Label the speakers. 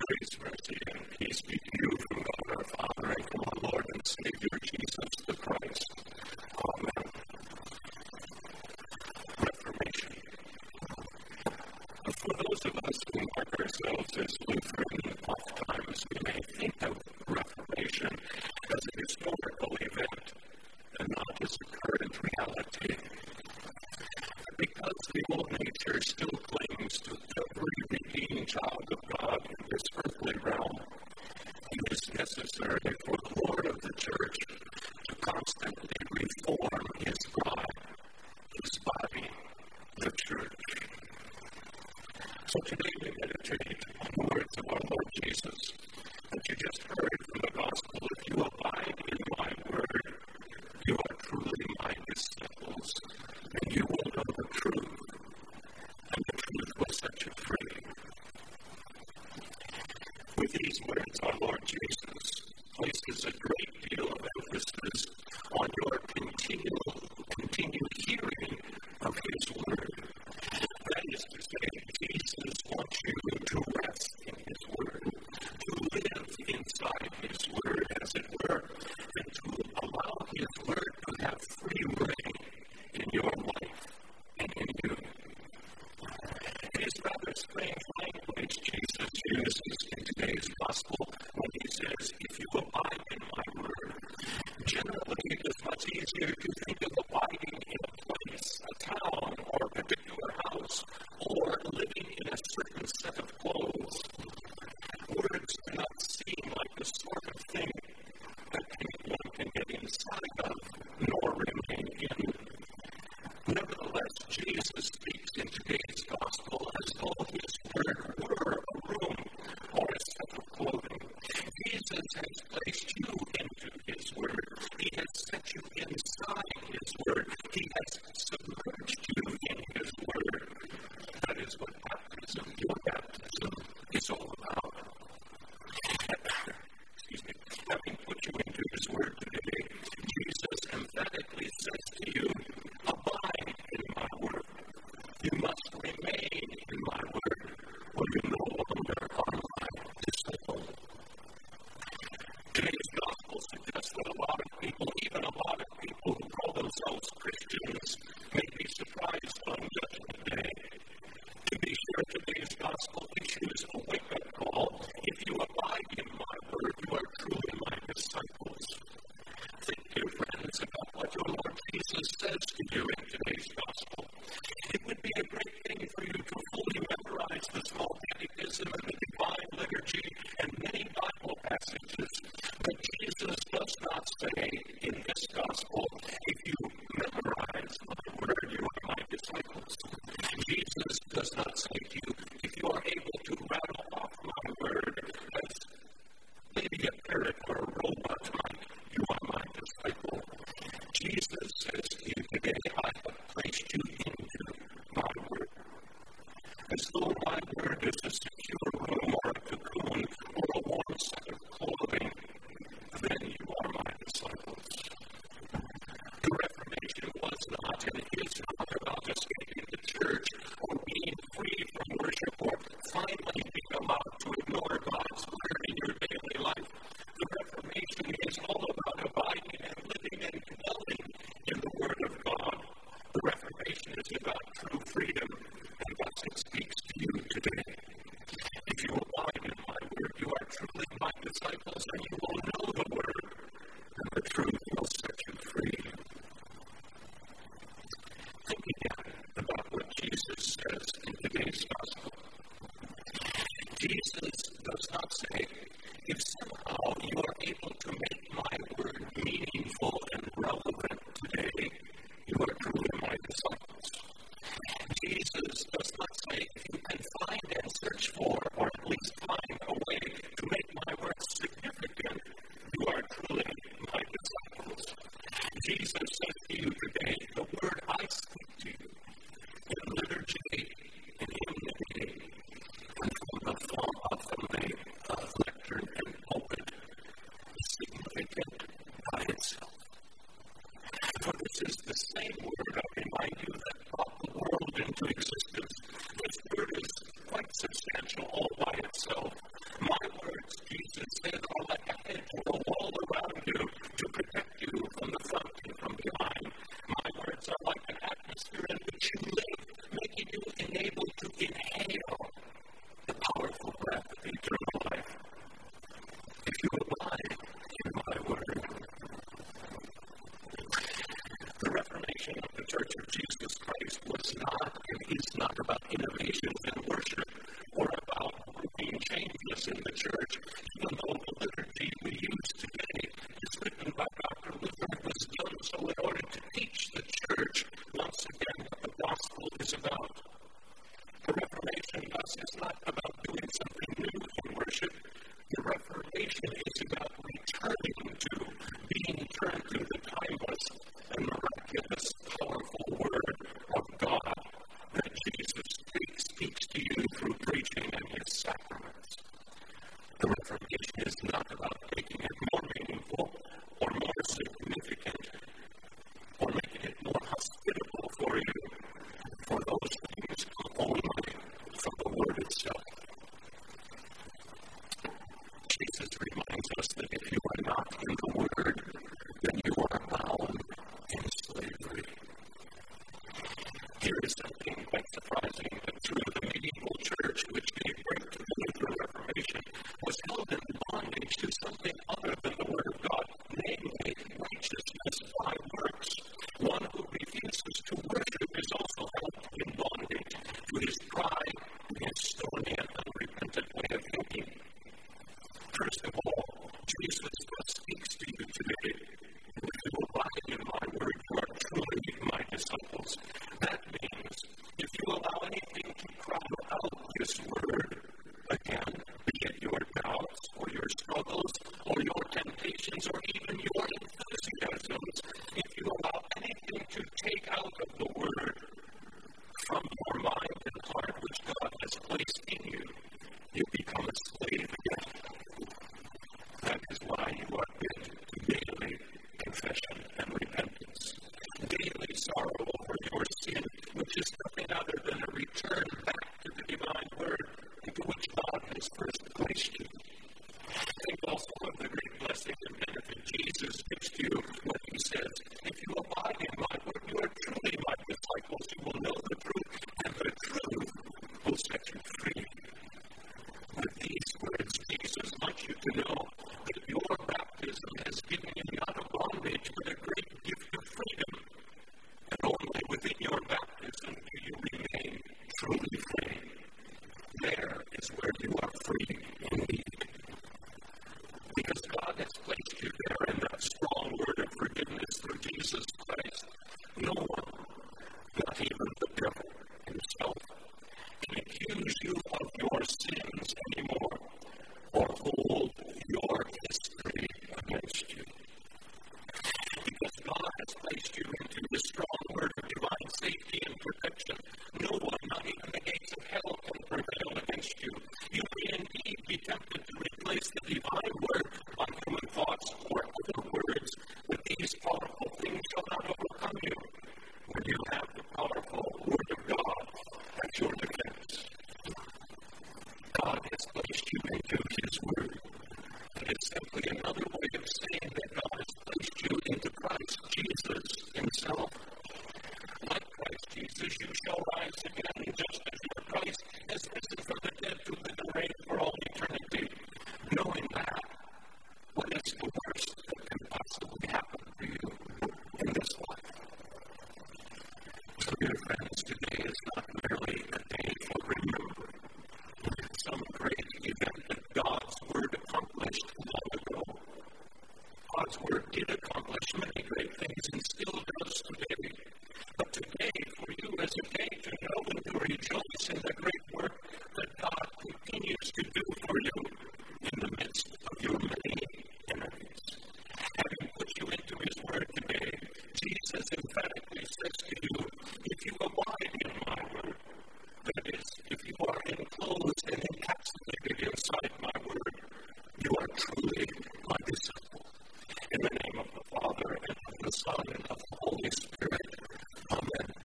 Speaker 1: Grace, mercy, and peace be to you from God our Father and from our Lord and Savior Jesus the Christ. Amen. Reformation. For those of us who mark ourselves as Lutheran, oftentimes we may think of Reformation as a historical event and not as a current reality. Because the old nature still clings to every redeemed child of God in this earthly realm, it is necessary for the Lord of the Church to constantly reform His bride, His body, the Church. So today we meditate on the words of our Lord Jesus that you just heard from the Gospel. If you abide in my word, you are truly my disciples, and you will know the truth, and the truth will set you free. With these words, our Lord Jesus places a great deal of emphasis on your continued hearing of His word. That is to say, Jesus wants you to rest in His word, to live inside His word, as it were, and to allow His word to have free reign in your life and in you. It is rather strange language Jesus uses in today's gospel when He says, if you abide in my word. Generally, it is much easier to think of abiding in a place, a town, or a particular house, or living in a certain set of clothes. Words do not seem like the sort of thing that one can get inside of, nor remain in. Nevertheless, Jesus speaks in today's gospel as though His word were a room or a set of clothing. Jesus has placed you into His word. He has set you inside His word. He has submerged you in His word. That is what baptism, your baptism, is all about. Having put you into His word today, Jesus emphatically says to you, abide in my word. You must remain in my word, or you no longer are my disciple. Today's gospel suggests that a lot of people, even a lot of people who call themselves Christians, may be surprised on Judgment Day. To be sure, today's gospel issues a wake-up call. If you abide in my word, you are truly my disciples. Think, dear friends, about what your Lord Jesus says to you in today's gospel. It would be a great thing for you to fully memorize the small catechism and the divine liturgy and many Bible passages. But Jesus does not say in this gospel, if you memorize my word, you are my disciples. Jesus does not say to you, if you are able to rattle off my word as maybe a parrot or a robot might, you are my disciple. Jesus says to you today, I have placed you into my word. As though my word is a secure room or a cocoon or a warm set of clothing, then you are my disciples. The Reformation was not and is not about escaping the church or being free from worship or finally being allowed to ignore God's word in your daily life. The Reformation is all about abiding and living and dwelling in the Word of God. The Reformation is about true freedom, and thus it speaks to you today. If you abide in my word, you are truly my disciples, and you will know the word, and the truth will set you free. Think again about what Jesus says in today's gospel. Jesus does not say, if somehow you are able to make my word meaningful and relevant today, you are truly my disciples. Jesus does not say, if you can find and search for, or at least find a way to make my word significant, you are truly my disciples. Jesus says to you today, the word I speak to you in liturgy, in hymnody, and from the lectern and pulpit signifies Sanctification is about returning to being turned to the timeless and miraculous, powerful Word of God that Jesus speaks to you through preaching and His sacraments. The Reformation is not about making it more meaningful or more significant or making it more hospitable for you, for those things only from the Word itself. Jesus reminds us that if you are not in the Word, then you are bound in slavery. Here is something quite surprising that through the medieval church, which gave birth to the Lutheran Reformation, was held in bondage to something other than the Word of God, namely righteousness by works. One who refuses to worship is also held in bondage to his pride and his stony and unrepentant way of thinking. First of all, Jesus speaks to you today. If you abide in my word, you are truly my disciples. That means if you allow anything to crowd out this word, again, be it your doubts or your struggles or your temptations or even your enthusiasms, if you allow anything to take out of the word from your mind and heart which God has placed in you, you become a slave again. That is why you are bid to daily confession and repentance, daily sorrow over your sin, which is nothing other than a return back to the divine word into which God has first placed you. Think also of the great blessing and benefit Jesus gives to you when He says, if you abide in my word, you are truly my disciples. You will know the truth, and the truth will set you free. With these words, Jesus wants you to know